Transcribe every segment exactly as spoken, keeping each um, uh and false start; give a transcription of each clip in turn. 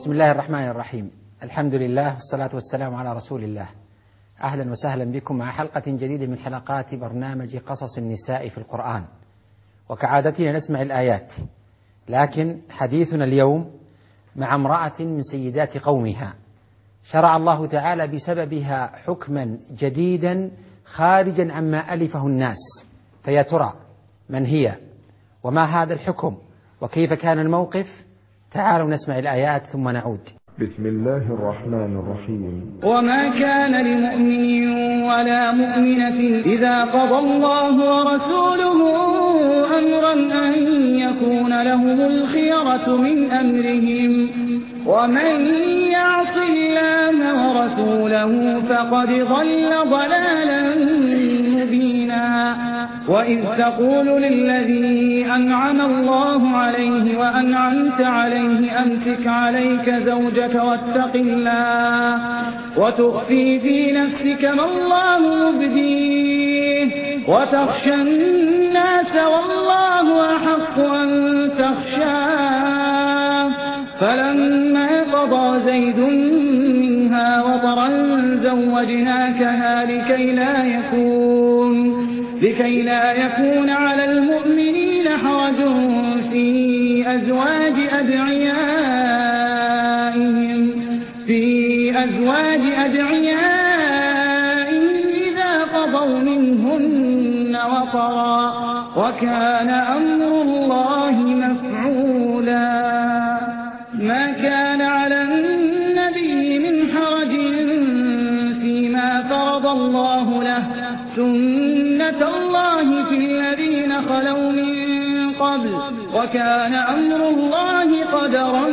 بسم الله الرحمن الرحيم. الحمد لله والصلاة والسلام على رسول الله. أهلا وسهلا بكم مع حلقة جديدة من حلقات برنامج قصص النساء في القرآن. وكعادتنا نسمع الآيات، لكن حديثنا اليوم مع امرأة من سيدات قومها شرع الله تعالى بسببها حكما جديدا خارجا عما ألفه الناس. فيا ترى من هي وما هذا الحكم وكيف كان الموقف؟ تعالوا نسمع الآيات ثم نعود. بسم الله الرحمن الرحيم. وما كان لمؤمن ولا مؤمنة إذا قضى الله ورسوله أمرا أن يكون لهم الخيرة من أمرهم، ومن يعص الله ورسوله فقد ضل ضلالا مبينا. وإذ تقول للذي أنعم الله عليه وأنعمت عليه أمسك عليك زوجك واتق الله وتخفي في نفسك ما الله مبديه وتخشى الناس والله أحق أن تخشاه. فلما قضى زيد منها وطرا زوجناكها لكي لا يكون لكي لا يكون على المؤمنين حرج في أزواج أدعيائهم في أزواج أدعيائهم إذا قضوا منهن وطرا، وكان أمر الله مفعولا. ما كان على النبي من حرج فيما فرض الله له، سنة الله في الذين خلوا من قبل، وكان أمر الله قدرا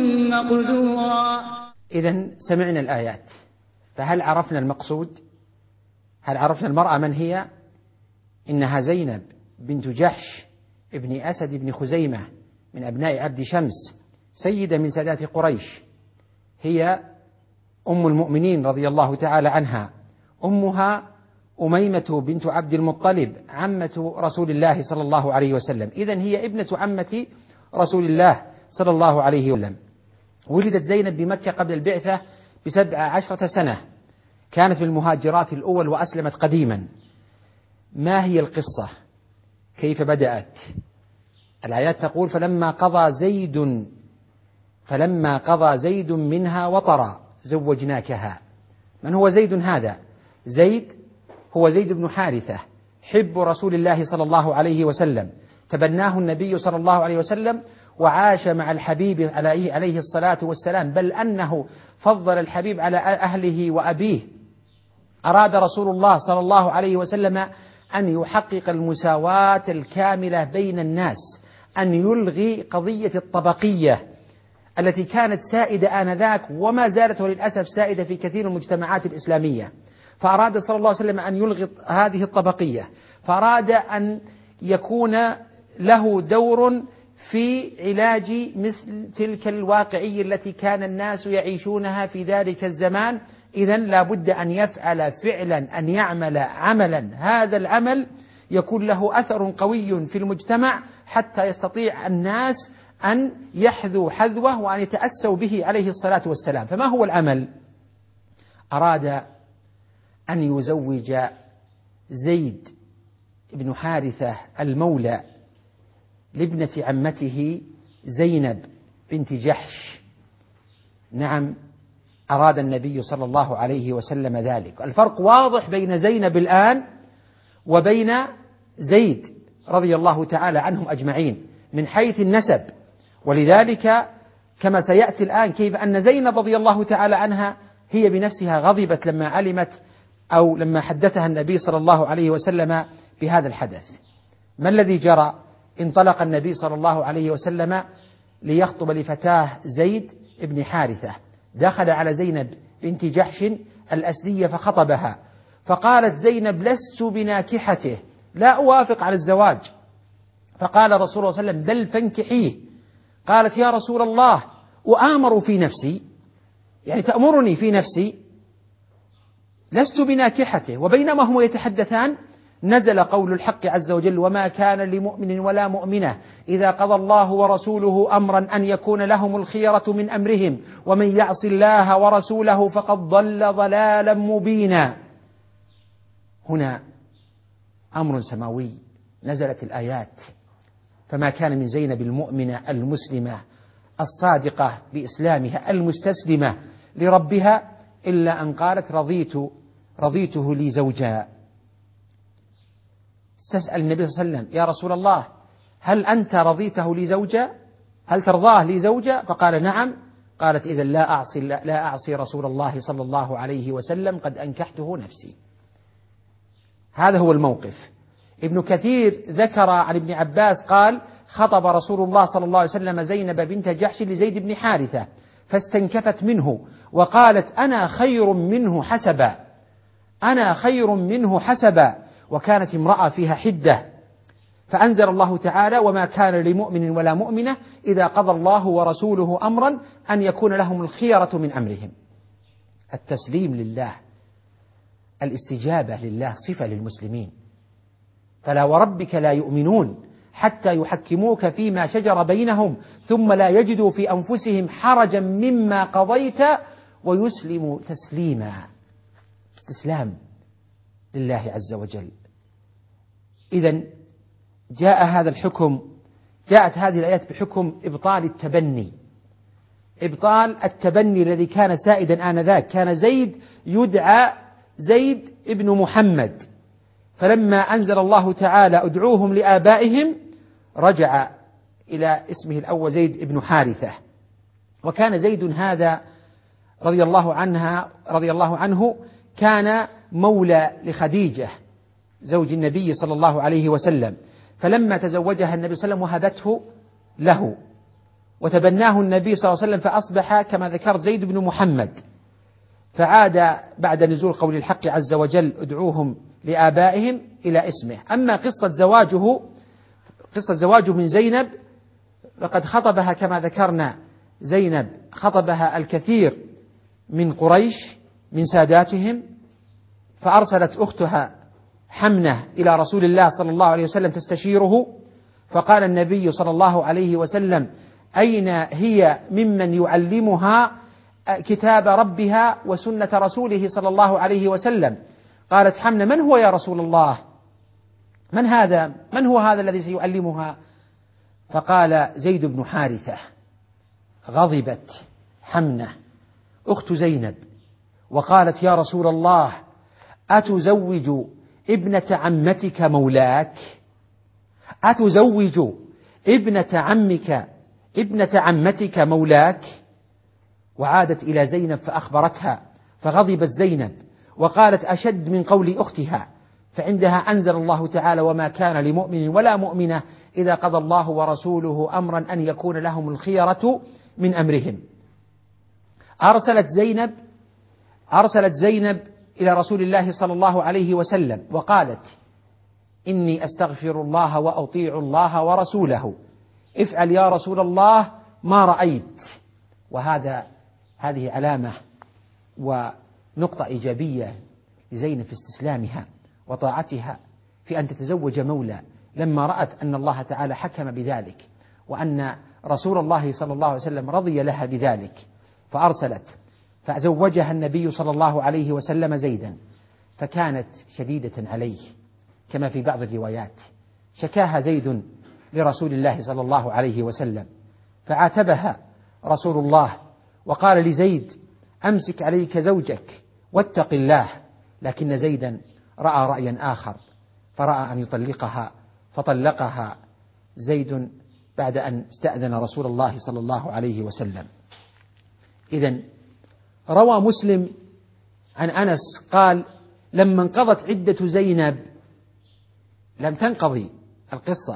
مقدورا. إذن سمعنا الآيات، فهل عرفنا المقصود؟ هل عرفنا المرأة من هي؟ إنها زينب بنت جحش ابن أسد بن خزيمة من أبناء عبد شمس، سيدة من سادات قريش، هي أم المؤمنين رضي الله تعالى عنها. أمها أميمة بنت عبد المطلب عمة رسول الله صلى الله عليه وسلم، إذن هي ابنة عمة رسول الله صلى الله عليه وسلم. ولدت زينب بمكة قبل البعثة بسبع عشرة سنة، كانت من المهاجرات الأول وأسلمت قديما. ما هي القصة؟ كيف بدأت؟ الآيات تقول: فلما قضى زيد فلما قضى زيد منها وطرا زوجناكها. من هو زيد هذا؟ زيد هو زيد بن حارثة حب رسول الله صلى الله عليه وسلم، تبناه النبي صلى الله عليه وسلم وعاش مع الحبيب عليه عليه الصلاة والسلام، بل أنه فضل الحبيب على أهله وأبيه. أراد رسول الله صلى الله عليه وسلم أن يحقق المساواة الكاملة بين الناس، أن يلغي قضية الطبقية التي كانت سائدة آنذاك وما زالت وللأسف سائدة في كثير من المجتمعات الإسلامية. فأراد صلى الله عليه وسلم أن يلغي هذه الطبقية، فأراد أن يكون له دور في علاج مثل تلك الواقعية التي كان الناس يعيشونها في ذلك الزمان. إذن لا بد أن يفعل فعلا، أن يعمل عملا، هذا العمل يكون له أثر قوي في المجتمع حتى يستطيع الناس أن يحذوا حذوه وأن يتأسوا به عليه الصلاة والسلام. فما هو العمل؟ أراد أن يزوج زيد بن حارثة المولى لابنة عمته زينب بنت جحش. نعم، أراد النبي صلى الله عليه وسلم ذلك. الفرق واضح بين زينب الآن وبين زيد رضي الله تعالى عنهم أجمعين من حيث النسب، ولذلك كما سيأتي الآن كيف أن زينب رضي الله تعالى عنها هي بنفسها غضبت لما علمت أو لما حدثها النبي صلى الله عليه وسلم بهذا الحدث. ما الذي جرى؟ انطلق النبي صلى الله عليه وسلم ليخطب لفتاه زيد بن حارثة، دخل على زينب بنت جحش الأسدية فخطبها، فقالت زينب: لست بناكحته، لا أوافق على الزواج. فقال رسول الله صلى الله عليه وسلم: بل فانكحيه. قالت: يا رسول الله، أؤامر في نفسي، يعني تأمرني في نفسي، لست بناكحته. وبينما هم يتحدثان نزل قول الحق عز وجل: وما كان لمؤمن ولا مؤمنة إذا قضى الله ورسوله أمرا أن يكون لهم الخيرة من أمرهم ومن يعص الله ورسوله فقد ضل ضلالا مبينا. هنا أمر سماوي، نزلت الآيات. فما كان من زينب المؤمنة المسلمة الصادقة بإسلامها المستسلمة لربها إلا أن قالت: رضيت رضيته لي زوجا. تسأل النبي صلى الله عليه وسلم: يا رسول الله، هل أنت رضيته لي زوجا؟ هل ترضاه لي زوجا؟ فقال: نعم. قالت: إذن لا أعصي, لا أعصي رسول الله صلى الله عليه وسلم، قد أنكحته نفسي. هذا هو الموقف. ابن كثير ذكر عن ابن عباس قال: خطب رسول الله صلى الله عليه وسلم زينب بنت جحش لزيد بن حارثة فاستنكفت منه وقالت: أنا خير منه حسبا، أنا خير منه حسبا. وكانت امرأة فيها حدة، فأنزل الله تعالى: وما كان لمؤمن ولا مؤمنة إذا قضى الله ورسوله أمرا أن يكون لهم الخيرة من أمرهم. التسليم لله، الاستجابة لله صفة للمسلمين. فلا وربك لا يؤمنون حتى يحكموك فيما شجر بينهم ثم لا يجدوا في أنفسهم حرجا مما قضيت ويسلموا تسليما. استسلام لله عز وجل. إذن جاء هذا الحكم، جاءت هذه الآيات بحكم إبطال التبني، إبطال التبني الذي كان سائدا آنذاك. كان زيد يدعى زيد ابن محمد، فلما أنزل الله تعالى: ادعوهم لآبائهم، رجع إلى اسمه الأول زيد ابن حارثة. وكان زيد هذا رضي الله عنها رضي الله عنه كان مولى لخديجة زوج النبي صلى الله عليه وسلم، فلما تزوجها النبي صلى الله عليه وسلم وهبته له وتبناه النبي صلى الله عليه وسلم فأصبح كما ذكرت زيد بن محمد. فعاد بعد نزول قول الحق عز وجل: ادعوهم لآبائهم إلى اسمه. أما قصة زواجه قصة زواجه من زينب فقد خطبها كما ذكرنا، زينب خطبها الكثير من قريش من ساداتهم، فأرسلت أختها حمنة إلى رسول الله صلى الله عليه وسلم تستشيره، فقال النبي صلى الله عليه وسلم: أين هي ممن يعلمها كتاب ربها وسنة رسوله صلى الله عليه وسلم؟ قالت حمنة: من هو يا رسول الله؟ من هذا؟ من هو هذا الذي سيعلمها؟ فقال: زيد بن حارثة. غضبت حمنة أخت زينب وقالت: يا رسول الله، أتزوج ابنة عمتك مولاك؟ أتزوج ابنة عمك ابنة عمتك مولاك؟ وعادت إلى زينب فأخبرتها، فغضبت زينب وقالت أشد من قول أختها. فعندها أنزل الله تعالى: وما كان لمؤمن ولا مؤمنة إذا قضى الله ورسوله أمرا أن يكون لهم الخيرة من أمرهم. أرسلت زينب أرسلت زينب إلى رسول الله صلى الله عليه وسلم وقالت: إني أستغفر الله وأطيع الله ورسوله، افعل يا رسول الله ما رأيت. وهذا هذه علامة ونقطة إيجابية لزينب في استسلامها وطاعتها في أن تتزوج مولى، لما رأت أن الله تعالى حكم بذلك وأن رسول الله صلى الله عليه وسلم رضي لها بذلك، فأرسلت فزوجها النبي صلى الله عليه وسلم زيدا، فكانت شديدة عليه كما في بعض الروايات. شكاها زيد لرسول الله صلى الله عليه وسلم فعاتبها رسول الله وقال لزيد: أمسك عليك زوجك واتق الله. لكن زيدا رأى رأيا آخر فرأى أن يطلقها، فطلقها زيد بعد أن استأذن رسول الله صلى الله عليه وسلم. إذن روى مسلم عن أنس قال: لما انقضت عدة زينب، لم تنقضي القصة،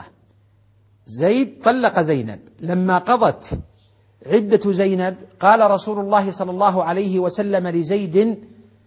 زيد طلق زينب، لما قضت عدة زينب قال رسول الله صلى الله عليه وسلم لزيد: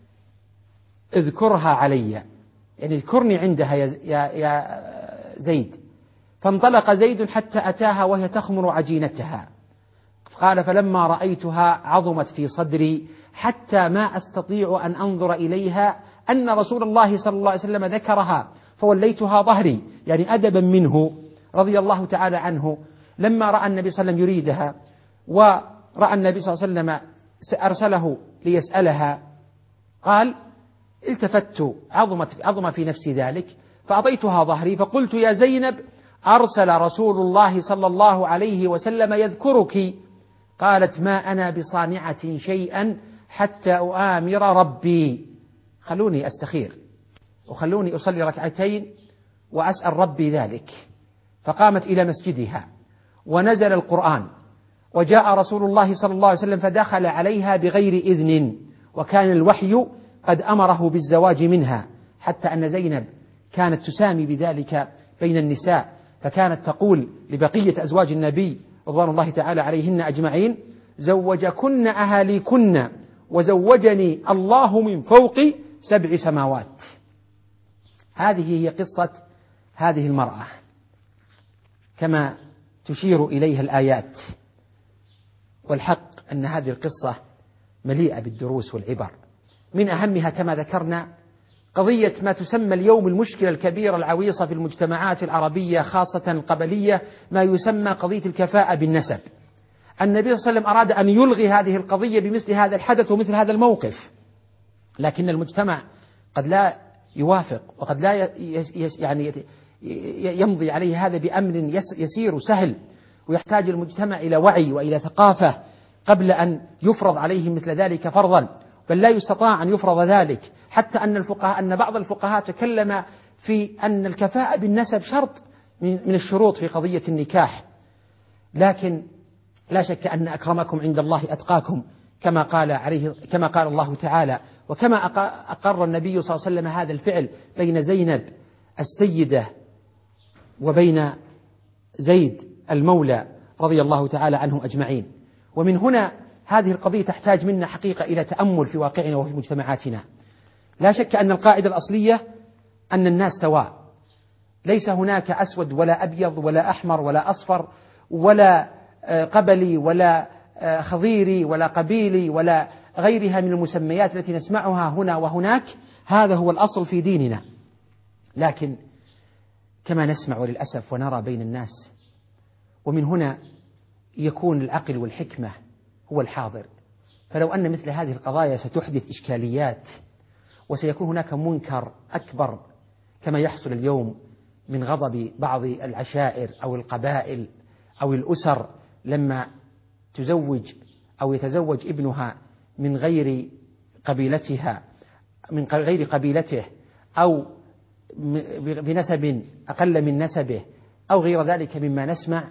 اذكرها علي، يعني اذكرني عندها يا, يا, يا زيد. فانطلق زيد حتى أتاها وهي تخمر عجينتها، قال: فلما رأيتها عظمت في صدري حتى ما أستطيع أن أنظر إليها أن رسول الله صلى الله عليه وسلم ذكرها، فوليتها ظهري، يعني أدبا منه رضي الله تعالى عنه. لما رأى النبي صلى الله عليه وسلم يريدها ورأى النبي صلى الله عليه وسلم أرسله ليسألها قال: التفت عظمت عظم في نفسي ذلك فأعطيتها ظهري فقلت: يا زينب، أرسل رسول الله صلى الله عليه وسلم يذكرك. قالت: ما أنا بصانعة شيئا حتى أؤامر ربي، خلوني أستخير وخلوني أصلي ركعتين وأسأل ربي ذلك. فقامت إلى مسجدها ونزل القرآن وجاء رسول الله صلى الله عليه وسلم فدخل عليها بغير إذن، وكان الوحي قد أمره بالزواج منها، حتى أن زينب كانت تسامي بذلك بين النساء، فكانت تقول لبقية أزواج النبي رضوان الله تعالى عليهن أجمعين: زوجكن أهاليكن وزوجني الله من فوق سبع سماوات. هذه هي قصة هذه المرأة كما تشير إليها الآيات، والحق أن هذه القصة مليئة بالدروس والعبر. من أهمها كما ذكرنا قضية ما تسمى اليوم المشكلة الكبيرة العويصة في المجتمعات العربية خاصة القبلية، ما يسمى قضية الكفاءة بالنسب. النبي صلى الله عليه وسلم أراد أن يلغي هذه القضية بمثل هذا الحدث ومثل هذا الموقف، لكن المجتمع قد لا يوافق، وقد لا يعني يمضي عليه هذا بأمر يسير وسهل، ويحتاج المجتمع إلى وعي وإلى ثقافة قبل أن يفرض عليهم مثل ذلك فرضا، بل لا يستطاع أن يفرض ذلك، حتى أن الفقهاء أن بعض الفقهاء تكلم في أن الكفاءة بالنسب شرط من الشروط في قضية النكاح. لكن لا شك أن أكرمكم عند الله أتقاكم، كما قال عليه كما قال الله تعالى، وكما أقر النبي صلى الله عليه وسلم هذا الفعل بين زينب السيدة وبين زيد المولى رضي الله تعالى عنهم أجمعين. ومن هنا هذه القضية تحتاج منا حقيقة إلى تأمل في واقعنا وفي مجتمعاتنا. لا شك أن القاعدة الأصلية أن الناس سواء، ليس هناك أسود ولا أبيض ولا أحمر ولا أصفر ولا قبلي ولا خضيري ولا قبيلي ولا غيرها من المسميات التي نسمعها هنا وهناك. هذا هو الأصل في ديننا. لكن كما نسمع للأسف ونرى بين الناس، ومن هنا يكون العقل والحكمة هو الحاضر. فلو أن مثل هذه القضايا ستحدث إشكاليات وسيكون هناك منكر أكبر كما يحصل اليوم من غضب بعض العشائر أو القبائل أو الأسر لما تزوج أو يتزوج ابنها من غير قبيلتها من غير قبيلته أو بنسب أقل من نسبه أو غير ذلك مما نسمع.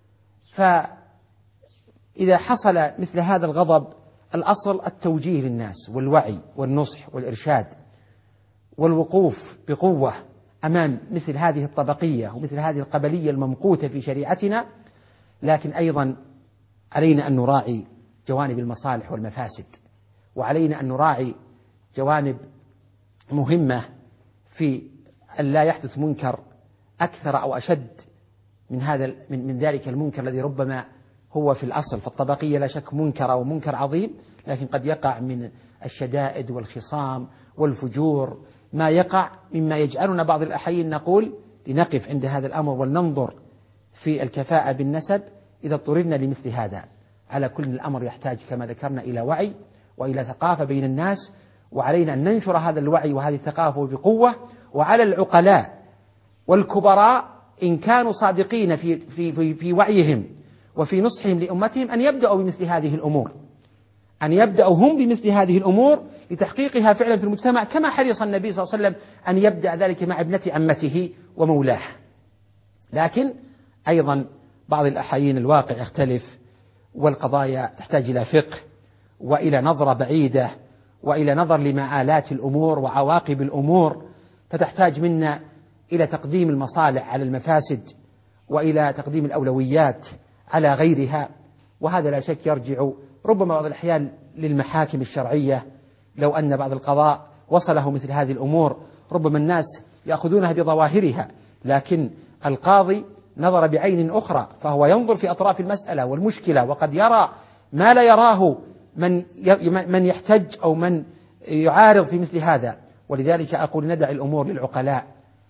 فإذا حصل مثل هذا الغضب الأصل التوجيه للناس والوعي والنصح والإرشاد والوقوف بقوة أمام مثل هذه الطبقية ومثل هذه القبلية الممقوتة في شريعتنا. لكن أيضا علينا أن نراعي جوانب المصالح والمفاسد، وعلينا أن نراعي جوانب مهمة في أن لا يحدث منكر أكثر أو أشد من هذا من, من ذلك المنكر الذي ربما هو في الأصل. فالطبقية لا شك منكر أو منكر عظيم، لكن قد يقع من الشدائد والخصام والفجور ما يقع مما يجعلنا بعض الأحيان نقول لنقف عند هذا الأمر ولننظر في الكفاءة بالنسب إذا اضطررنا لمثل هذا. على كل الأمر يحتاج كما ذكرنا إلى وعي وإلى ثقافة بين الناس، وعلينا أن ننشر هذا الوعي وهذه الثقافة بقوة. وعلى العقلاء والكبراء إن كانوا صادقين في, في, في, في وعيهم وفي نصحهم لأمتهم أن يبدأوا بمثل هذه الأمور، أن يبدأوا هم بمثل هذه الأمور لتحقيقها فعلا في المجتمع، كما حرص النبي صلى الله عليه وسلم أن يبدأ ذلك مع ابنة عمته ومولاه. لكن أيضا بعض الأحيان الواقع يختلف، والقضايا تحتاج إلى فقه وإلى نظرة بعيدة وإلى نظر لمآلات الأمور وعواقب الأمور، فتحتاج منا إلى تقديم المصالح على المفاسد وإلى تقديم الأولويات على غيرها. وهذا لا شك يرجع ربما بعض الأحيان للمحاكم الشرعية. لو أن بعض القضاء وصله مثل هذه الأمور ربما الناس يأخذونها بظواهرها، لكن القاضي نظر بعين أخرى، فهو ينظر في أطراف المسألة والمشكلة، وقد يرى ما لا يراه من من يحتج أو من يعارض في مثل هذا. ولذلك أقول ندع الأمور للعقلاء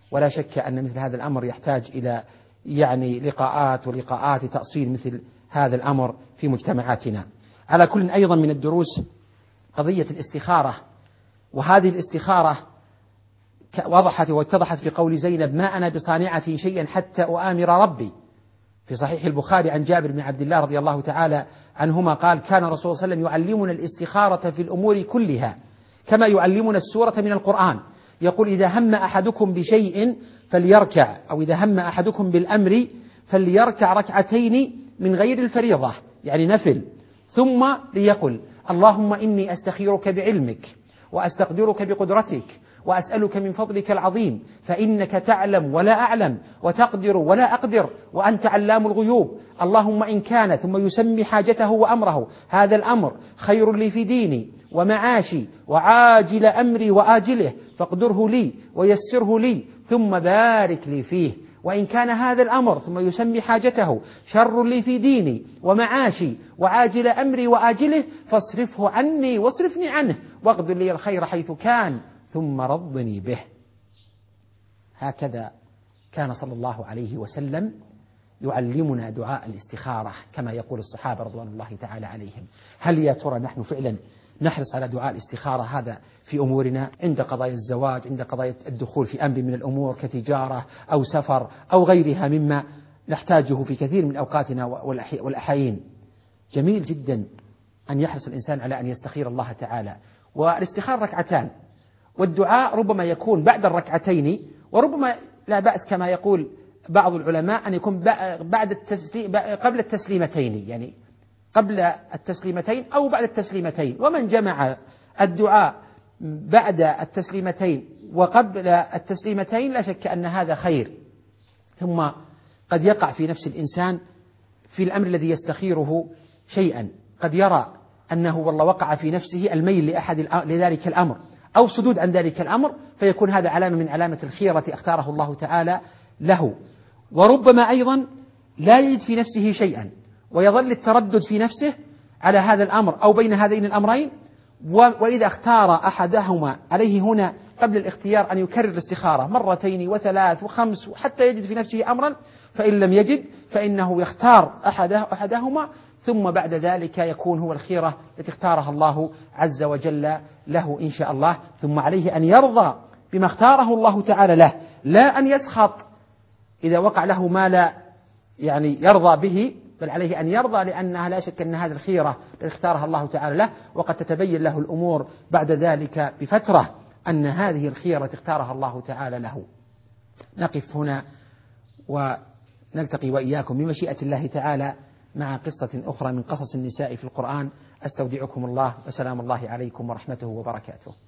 ولا شك أن مثل هذا الأمر يحتاج إلى يعني لقاءات ولقاءات لتأصيل مثل هذا الأمر في مجتمعاتنا. على كل أيضا من الدروس قضية الاستخارة، وهذه الاستخارة وضحت واتضحت في قول زينب: ما أنا بصانعة شيئا حتى أؤامر ربي. في صحيح البخاري عن جابر بن عبد الله رضي الله تعالى عنهما قال: كان رسول الله صلى الله عليه وسلم يعلمنا الاستخارة في الأمور كلها كما يعلمنا السورة من القرآن. يقول: إذا هم أحدكم بشيء فليركع، أو إذا هم أحدكم بالأمر فليركع ركعتين من غير الفريضة يعني نفل، ثم ليقل: اللهم إني أستخيرك بعلمك وأستقدرك بقدرتك وأسألك من فضلك العظيم فإنك تعلم ولا أعلم وتقدر ولا أقدر وأنت علام الغيوب. اللهم إن كان، ثم يسمي حاجته وأمره: هذا الأمر خير لي في ديني ومعاشي وعاجل أمري وآجله فاقدره لي ويسره لي ثم بارك لي فيه. وإن كان هذا الأمر، ثم يسمي حاجته، شر لي في ديني ومعاشي وعاجل أمري وآجله فاصرفه عني واصرفني عنه واقدر لي الخير حيث كان ثم رضني به. هكذا كان صلى الله عليه وسلم يعلمنا دعاء الاستخارة كما يقول الصحابة رضوان الله تعالى عليهم. هل يا ترى نحن فعلا نحرص على دعاء الاستخارة هذا في أمورنا، عند قضايا الزواج، عند قضايا الدخول في أمر من الأمور كتجارة أو سفر أو غيرها مما نحتاجه في كثير من أوقاتنا والأحايين؟ جميل جدا أن يحرص الإنسان على أن يستخير الله تعالى. والاستخارة ركعتان، والدعاء ربما يكون بعد الركعتين، وربما لا بأس كما يقول بعض العلماء أن يكون بعد التسليم قبل التسليمتين، يعني قبل التسليمتين أو بعد التسليمتين. ومن جمع الدعاء بعد التسليمتين وقبل التسليمتين لا شك أن هذا خير. ثم قد يقع في نفس الإنسان في الأمر الذي يستخيره شيئا، قد يرى أنه والله وقع في نفسه الميل لأحد لذلك الأمر أو صدود عن ذلك الأمر، فيكون هذا علامة من علامة الخيرة اختاره الله تعالى له. وربما أيضا لا يجد في نفسه شيئا ويظل التردد في نفسه على هذا الأمر أو بين هذين الأمرين، وإذا اختار أحدهما عليه هنا قبل الاختيار أن يكرر الاستخارة مرتين وثلاث وخمس حتى يجد في نفسه أمرا، فإن لم يجد فإنه يختار أحده أحدهما ثم بعد ذلك يكون هو الخيرة التي اختارها الله عز وجل له إن شاء الله. ثم عليه أن يرضى بما اختاره الله تعالى له، لا أن يسخط إذا وقع له ما لا يعني يرضى به، بل عليه أن يرضى لأنها لا شك أن هذه الخيرة التي اختارها الله تعالى له، وقد تتبين له الأمور بعد ذلك بفترة أن هذه الخيرة اختارها الله تعالى له. نقف هنا ونلتقي وإياكم بمشيئة الله تعالى مع قصة أخرى من قصص النساء في القرآن. أستودعكم الله وسلام الله عليكم ورحمته وبركاته.